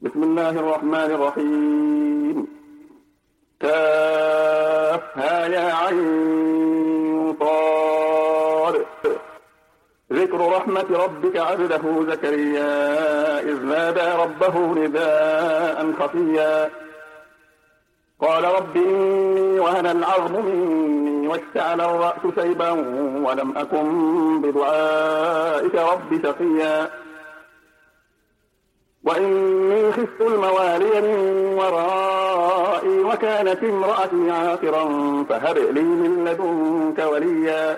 بسم الله الرحمن الرحيم. كافها يا عين صاد. ذكر رحمة ربك عبده زكريا إذ نادى ربه نداء خفيا قال رب إني وهن العظم مني واشتعل الرأس شيبا ولم أكن بدعائك رب شقيا وإني خفت الموالي من ورائي وكانت امرأتي عاقرا فهب لي من لدنك وليا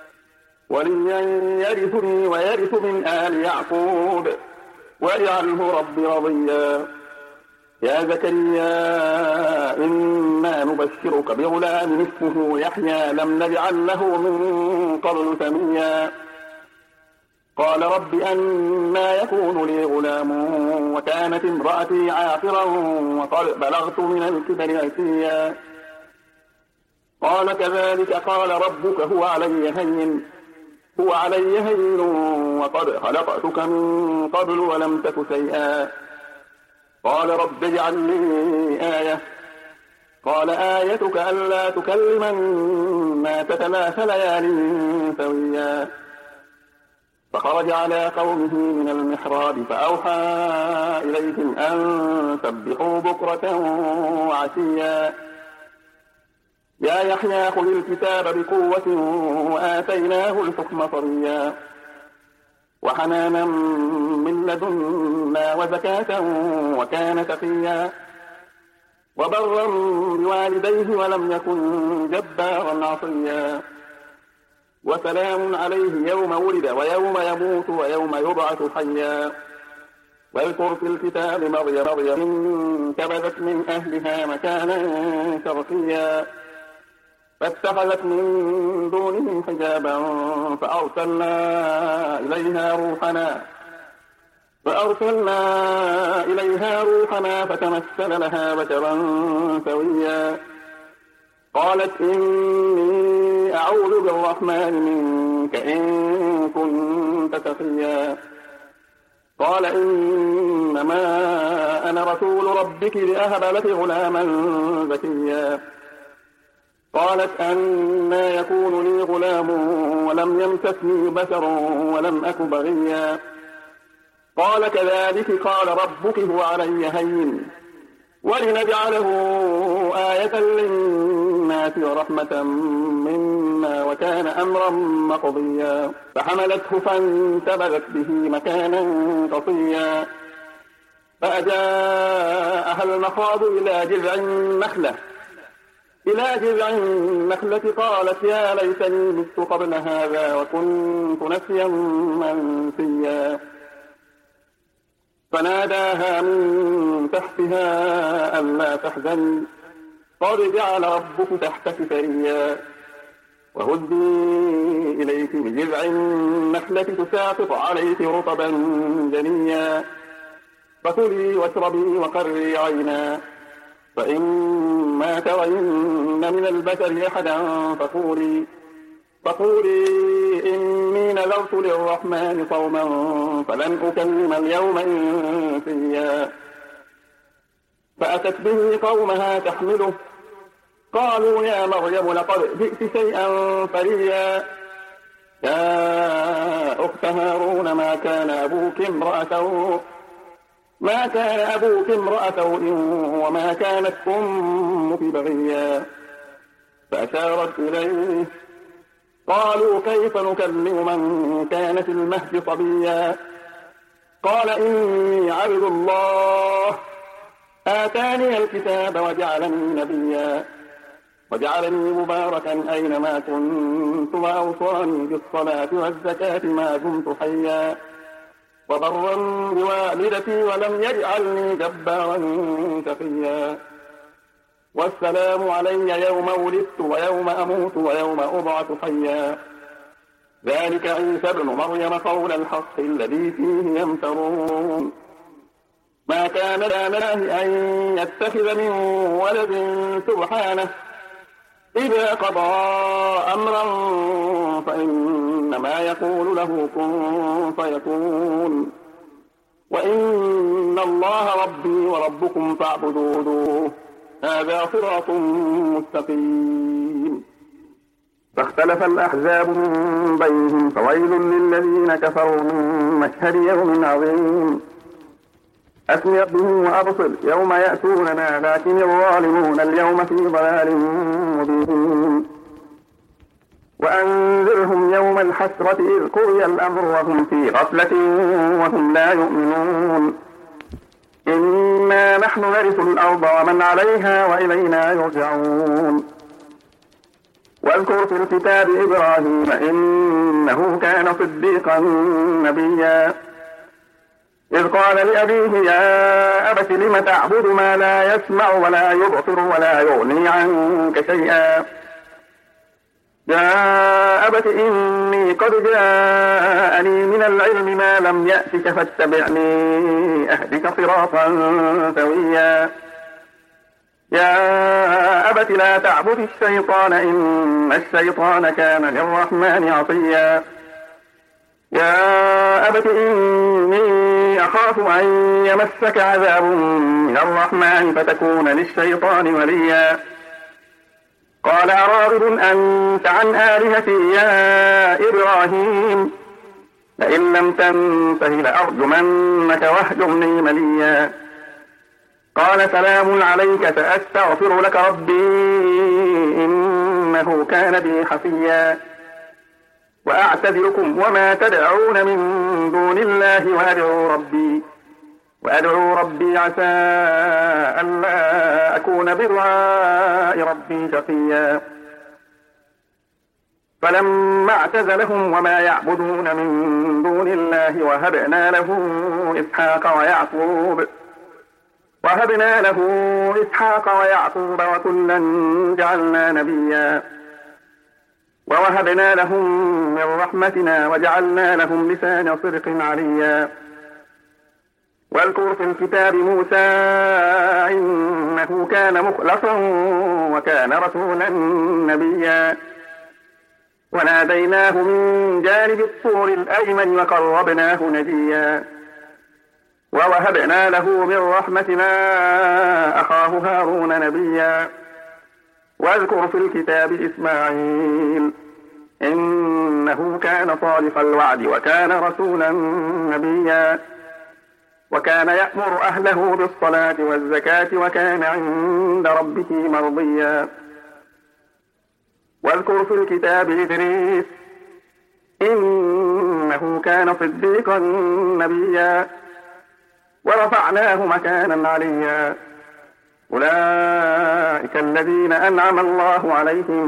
يرثني ويرث من آل يعقوب واجعله رب رضيا يا زكريا إنا نبشرك بغلام اسمه يحيى لم نجعل له من قبل سميا قال رب أنى يكون لي غلام وكانت امرأتي عاقرا وقد بلغت من الكبر عتيا قال كذلك قال ربك هو علي هين وقد خلقتك من قبل ولم تك شيئا قال رب اجعل لي آية قال آيتك ألا تكلم الناس 3 ليال سويا فخرج على قومه من المحراب فأوحى إليهم أن سبحوا بكرة وعشيا يا يحيى خذ الكتاب بقوة وآتيناه الحكم صبيا وحنانا من لدنا وزكاة وكان تقيا وبرا بوالديه ولم يكن جبارا عصيا وسلام عليه يوم ولد ويوم يموت ويوم يبعث حيا واذكر في الكتاب مريم انتبذت من أهلها مكانا شرقيا فاتخذت من دونهم حجابا فأرسلنا إليها روحنا فتمثل لها بشرا سويا قالت إني أعوذ بالرحمن منك إن كنت تقيا قال إنما أنا رسول ربك لأهب لك غلاما زكيا قالت أنى يكون لي غلام ولم يمسسني بشر ولم أك بغيا قال كذلك قال ربك هو علي هين ولنجعله آية للناس ورحمة منا وكان أمرا مقضيا فحملته فانتبذت به مكانا قصيا فأجاءها المخاض إلى جذع النخلة قالت يا ليتني مت قبل هذا وكنت نسيا منسيا فناداها من تحتها ألا تحزني قد جعل ربك تحتك سريا وهزي إليك بجذع النخلة تساقط عليك رطبا جنيا فكلي واشربي وقري عينا فإما ترين من البشر أحدا فقولي إني نذرت للرحمن صوما فلن أكلم اليوم إنسيا فأتت به قومها تحمله قالوا يا مريم لقد جئت شيئا فريا يا أخت هارون ما كان أبوك امرأ سوء وما كانت أمك بغيا فأشارت إليه قالوا كيف نكلم من كان في المهد صبيا قال إني عبد الله آتاني الكتاب وجعلني نبيا وجعلني مباركا أينما كنت وأوصاني بالصلاة والزكاة ما دمت حيا وبرا بوالدتي ولم يجعلني جبارا شقيا والسلام علي يوم ولدت ويوم أموت ويوم أبعث حيا ذلك عيسى ابن مريم قول الحق الذي فيه يمترون ما كان لله أن يتخذ من ولد سبحانه إذا قضى أمرا فإنما يقول له كن فيكون وإن الله ربي وربكم فاعبدوه هذا صراط مستقيم. فاختلف الأحزاب من بينهم فويل للذين كفروا من مشهد يوم عظيم. أسمع به وأبصر يوم يأتوننا لكن الظالمون اليوم في ضلال مبين. وأنذرهم يوم الحسرة إذ قضي الأمر وهم في غفلة وهم لا يؤمنون. إنا نحن نرث الأرض ومن عليها وإلينا يرجعون. واذكر في الكتاب إبراهيم إنه كان صديقا نبيا إذ قال لأبيه يا أبت لم تعبد ما لا يسمع ولا يبصر ولا يغني عنك شيئا يا أبت إني قد جاءني من العلم ما لم يأتك فاتبعني أهدك صراطا سويا يا أبت لا تعبد الشيطان إن الشيطان كان للرحمن عصيا يا أبت إني أخاف أن يمسك عذاب من الرحمن فتكون للشيطان وليا قال أراغب أنت عن آلهتي يا إبراهيم لئن لم تنته لأرجمنك واهجرني مليا قال سلام عليك سأستغفر لك ربي إنه كان بي حفيا وأعتذركم وما تدعون من دون الله وأدعو ربي عسى ألا أكون بدعاء ربي شقيا فلما اعتزلهم وما يعبدون من دون الله وهبنا له إسحاق ويعقوب وكلا جعلنا نبيا ووهبنا لهم من رحمتنا وجعلنا لهم لسان صدق عليا واذكر في الكتاب موسى إنه كان مخلصا وكان رسولا نبيا وناديناه من جانب الطور الأيمن وقربناه نجيا ووهبنا له من رحمتنا أخاه هارون نبيا واذكر في الكتاب إسماعيل إنه كان صادق الوعد وكان رسولا نبيا وكان يأمر أهله بالصلاة والزكاة وكان عند ربه مرضيا واذكر في الكتاب إدريس إنه كان صديقا نبيا ورفعناه مكانا عليا أولئك الذين أنعم الله عليهم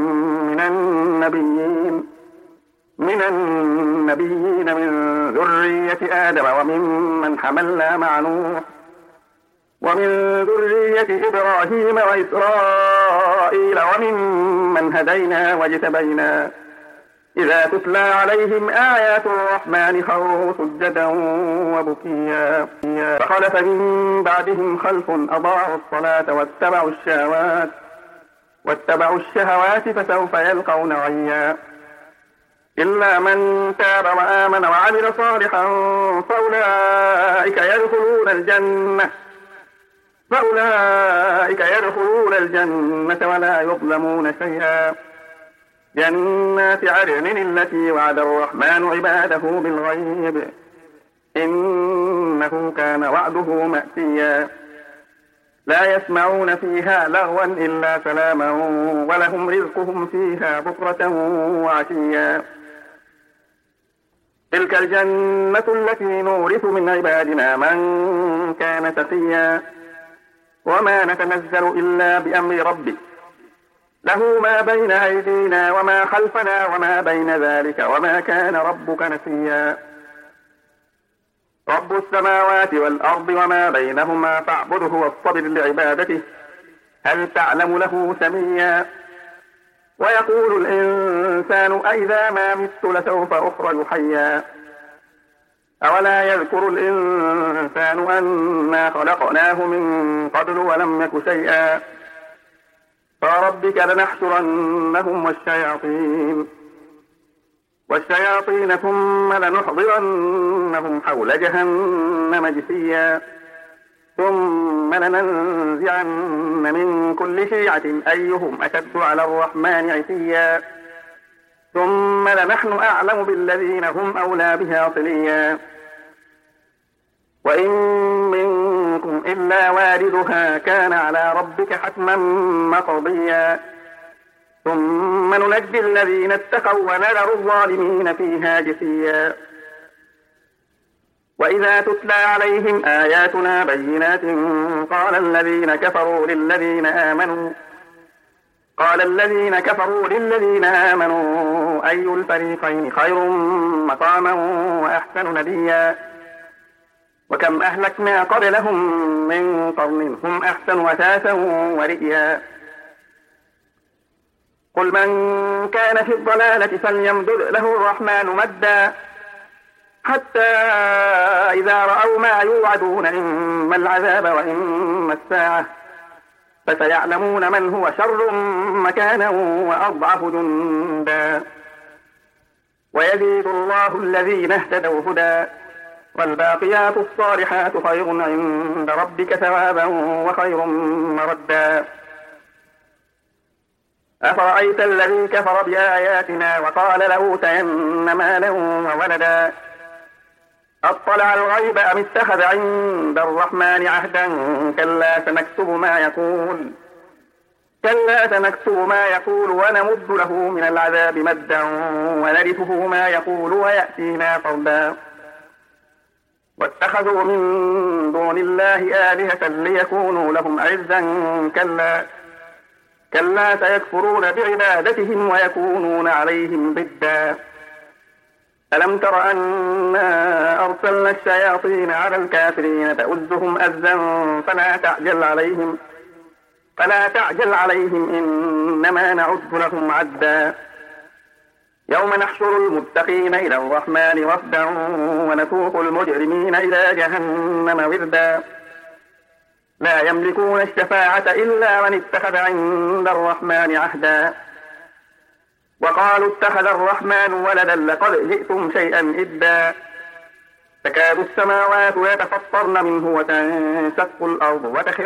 من النبيين من ذرية آدم وممن حملنا مع نوح ومن ذرية إبراهيم وإسرائيل وممن هدينا واجتبينا إذا تتلى عليهم آيات الرحمن خروا سجدا وبكيا فخلف من بعدهم خلف أضاعوا الصلاة واتبعوا الشهوات فسوف يلقون غيا إلا من تاب وآمن وعمل صالحا فأولئك يدخلون الجنة ولا يظلمون شيئا جنات عدن التي وعد الرحمن عباده بالغيب إنه كان وعده مأتيا لا يسمعون فيها لغوا إلا سلاما ولهم رزقهم فيها بكرة وعشيا تلك الجنة التي نورث من عبادنا من كان تقيا وما نتنزل إلا بأمر ربك له ما بين أيدينا وما خلفنا وما بين ذلك وما كان ربك نسيا رب السماوات والأرض وما بينهما فاعبده واصطبر لعبادته هل تعلم له سميا ويقول الإنسان أئذا ما مت لسوف أخرج حيا أولا يذكر الإنسان أنا خلقناه من قبل ولم يك شيئا فربك لنحشرنهم والشياطين والشياطين ثم لنحضرنهم حول جهنم جثيا ثم لننزعن من كل شيعة أيهم أشد على الرحمن عتيا ثم لنحن أعلم بالذين هم أولى بها صليا وإن منكم إلا واردها كان على ربك حتما مقضيا ثم ننجي الذين اتقوا ونذر الظالمين فيها جثيا وإذا تتلى عليهم آياتنا بينات قال الذين كفروا للذين آمنوا أي الفريقين خير مقاما وأحسن نديا وكم أهلكنا قبلهم من قرن هم أحسن أثاثا ورئيا قل من كان في الضلالة فليمدد له الرحمن مدا حتى إذا رأوا ما يوعدون إما العذاب وإما الساعة فسيعلمون من هو شر مكانا وأضعف جندا ويزيد الله الذين اهتدوا هدى والباقيات الصالحات خير عند ربك ثوابا وخير مردا أفرأيت الذي كفر بآياتنا وقال لأوتين مالا وولدا أطلع الغيب أم اتخذ عند الرحمن عهدا كلا سنكتب ما يقول ونمد له من العذاب مدا ونرثه ما يقول ويأتينا فردا واتخذوا من دون الله آلهة ليكونوا لهم عزا كلا سيكفرون بعبادتهم ويكونون عليهم ضدا ألم تر أنا أرسلنا الشياطين على الكافرين تؤزهم أزا فلا تعجل عليهم إنما نعد لهم عدا يوم نحشر المتقين إلى الرحمن وفدا ونسوق المجرمين إلى جهنم وردا لا يملكون الشفاعة إلا من اتخذ عند الرحمن عهدا وقالوا اتخذ الرحمن ولدا لقد جئتم شيئا إدا تكاد السماوات يتفطرن منه وتنشق الأرض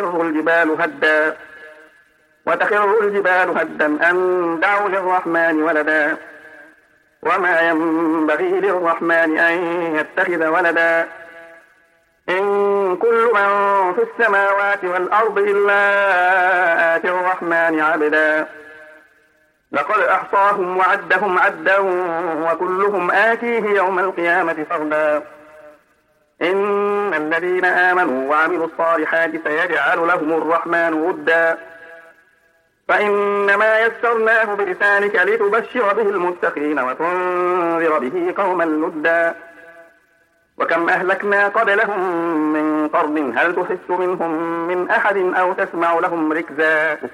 وتخر الجبال هدا أن دعوا للرحمن ولدا وما ينبغي للرحمن أن يتخذ ولدا إن كل من في السماوات والأرض إلا آتي الرحمن عبدا لقد أحصاهم وعدهم عدا وكلهم آتيه يوم القيامة فردا إن الذين آمنوا وعملوا الصالحات سيجعل لهم الرحمن ودا فإنما يسرناه بلسانك لتبشر به المتقين وتنذر به قوما لدا وكم أهلكنا قبلهم من قرن هل تحس منهم من أحد أو تسمع لهم ركزا